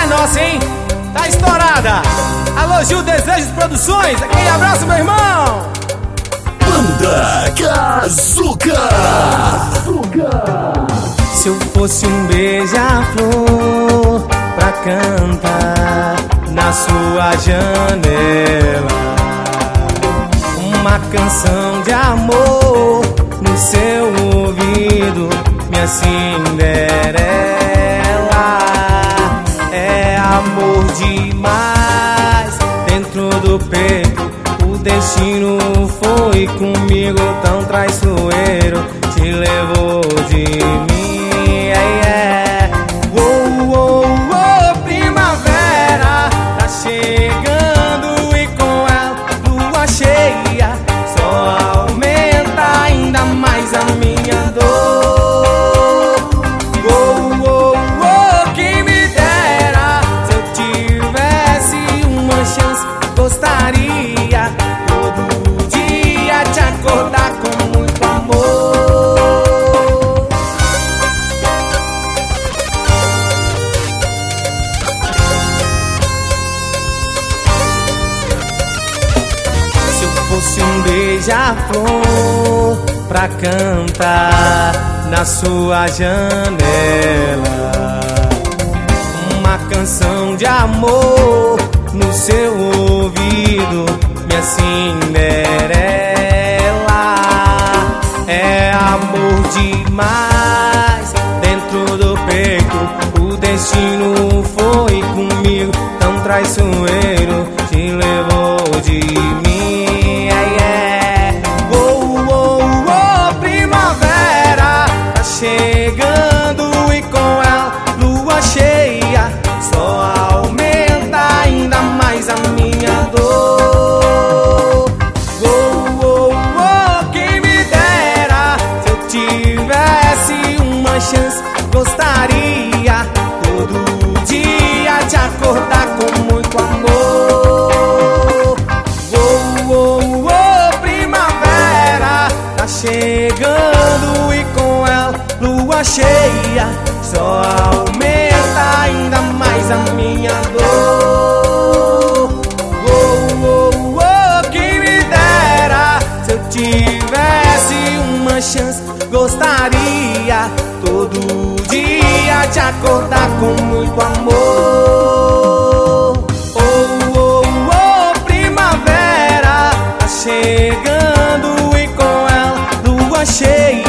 nossa, hein? Tá estourada. Alô, Gil Desejos Produções. Aquele abraço, meu irmão. Banda Kazuca. Se eu fosse um beija-flor pra cantar na sua janela, uma canção de amor no seu ouvido, minha Cinderela. É amor demais dentro do peito. O destino foi comigo tão traiçoeiro, te levou de mim. Primavera tá chegando e com ela lua cheia só aumenta ainda mais a minha dor. Quem me dera se eu tivesse uma chance, gostaria todo dia te acordar com muito amor. Se eu fosse um beija-flor pra cantar na sua janela, uma canção de amor no seu ouvido, minha Cinderela. É amor demais dentro do peito. O destino foi comigo tão traiçoeiro, te levou de mim. Primavera tá chegando e com ela lua cheia só aumenta ainda mais a minha dor. Quem me dera se eu tivesse uma chance, gostaria todo dia te acordar com muito amor. Primavera tá chegando e com ela lua cheia só aumenta ainda mais a minha dor. Quem me dera se eu tivesse uma chance, gostaria todo dia te acordar com muito amor. Primavera tá chegando e com ela lua cheia